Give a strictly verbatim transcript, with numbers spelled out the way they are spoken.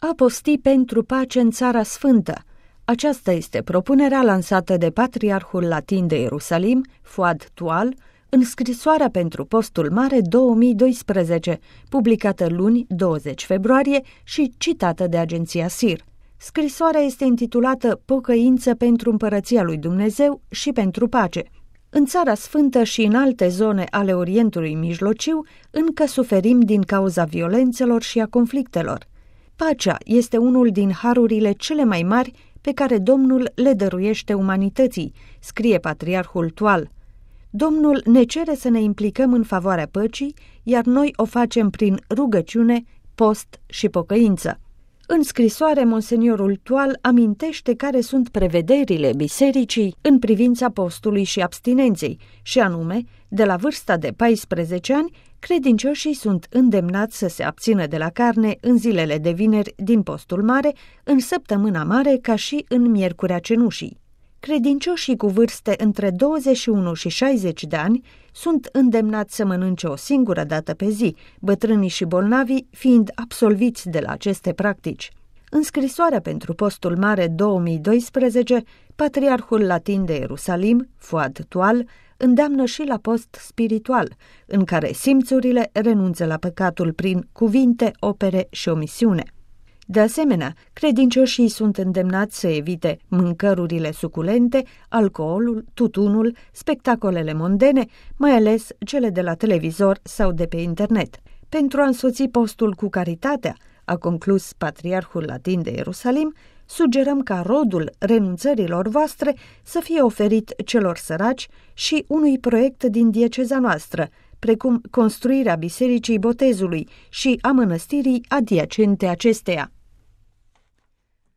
A posti pentru pace în Țara Sfântă. Aceasta este propunerea lansată de Patriarhul Latin de Ierusalim, Fuad Tual, în scrisoarea pentru Postul Mare două mii doisprezece, publicată luni douăzeci februarie și citată de agenția S I R. Scrisoarea este intitulată Pocăință pentru Împărăția lui Dumnezeu și pentru pace. În Țara Sfântă și în alte zone ale Orientului Mijlociu încă suferim din cauza violențelor și a conflictelor. Pacea este unul din harurile cele mai mari pe care Domnul le dăruiește umanității, scrie Patriarhul Tual. Domnul ne cere să ne implicăm în favoarea păcii, iar noi o facem prin rugăciune, post și pocăință. În scrisoare, Monseniorul Tual amintește care sunt prevederile bisericii în privința postului și abstinenței, și anume, de la vârsta de paisprezece ani, credincioșii sunt îndemnați să se abțină de la carne în zilele de vineri din postul mare, în săptămâna mare ca și în miercurea cenușii. Credincioșii cu vârste între douăzeci și unu și șaizeci de ani sunt îndemnați să mănânce o singură dată pe zi, bătrânii și bolnavii fiind absolviți de la aceste practici. În scrisoarea pentru Postul Mare două mii doisprezece, Patriarhul Latin de Ierusalim, Fuad Tual, îndeamnă și la post spiritual, în care simțurile renunță la păcatul prin cuvinte, opere și omisiune. De asemenea, credincioșii sunt îndemnați să evite mâncărurile suculente, alcoolul, tutunul, spectacolele mondene, mai ales cele de la televizor sau de pe internet. Pentru a însoți postul cu caritatea, a conclus Patriarhul Latin de Ierusalim, sugerăm ca rodul renunțărilor voastre să fie oferit celor săraci și unui proiect din dieceza noastră, precum construirea Bisericii Botezului și a mănăstirii adiacente acesteia.